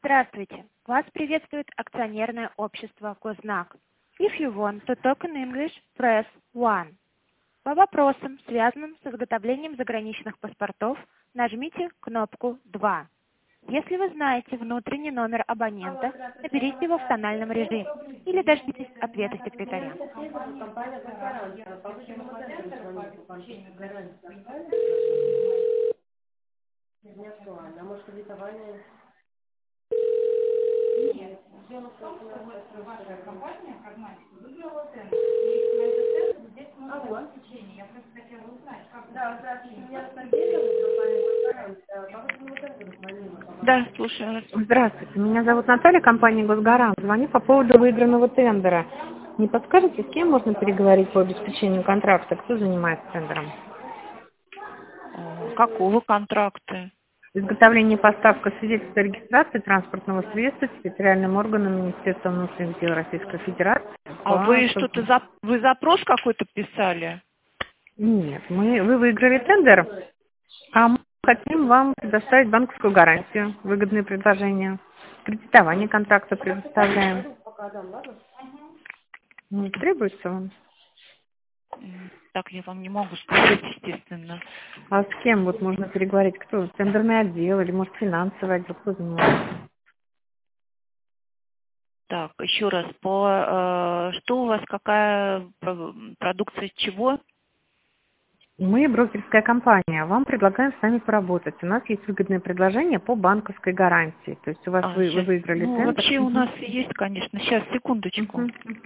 Здравствуйте. Вас приветствует акционерное общество «Гознак». If you want to talk in English, press 1. По вопросам, связанным с изготовлением заграничных паспортов, нажмите кнопку 2. Если вы знаете внутренний номер абонента, наберите его в тональном режиме или дождитесь ответа секретаря. Нет, дело в том, что вот ваша компания, Карматик, выиграла тендер. И на этот тендер здесь много исключений. Я просто хотела узнать, как... Да, здравствуйте, меня Да, слушаю вас. Здравствуйте, меня зовут Наталья, компания «Госгарант». Звоню по поводу выигранного тендера. Не подскажете, с кем можно переговорить по обеспечению контракта? Кто занимается тендером? Какого контракта? Изготовление и поставка свидетельства о регистрации транспортного средства территориальным органам Министерства внутренних дел Российской Федерации. А вы что-то вы запрос какой-то писали? Нет, вы выиграли тендер, а мы хотим вам предоставить банковскую гарантию, выгодные предложения. Кредитование контракта предоставляем. Не требуется вам? Так я вам не могу сказать, естественно. А с кем вот можно переговорить? Кто? Тендерный отдел или, может, финансовый отдел? Кто занимается? Так, еще раз, что у вас, какая продукция чего? Мы брокерская компания. Вам предлагаем с нами поработать. У нас есть выгодное предложение по банковской гарантии. То есть у вас вы Сейчас. выиграли Ну, тендер. вообще у нас есть, конечно. Сейчас, секундочку.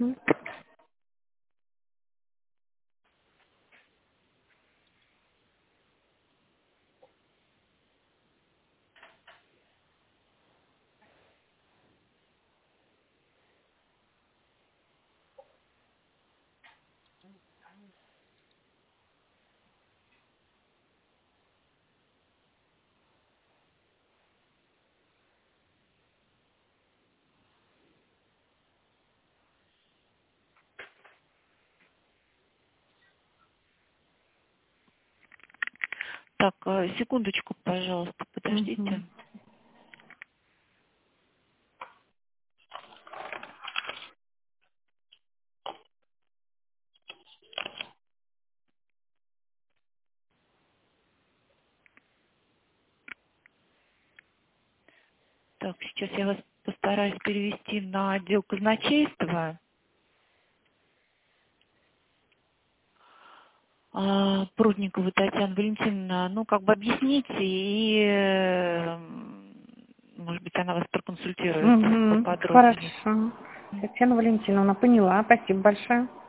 Так, секундочку, пожалуйста, подождите. Так, сейчас я вас постараюсь перевести на отдел казначейства. Прудникову Татьяна Валентиновна, ну, как бы объясните, и, может быть, она вас проконсультирует поподробнее. Хорошо. Татьяна Валентиновна, поняла. Спасибо большое.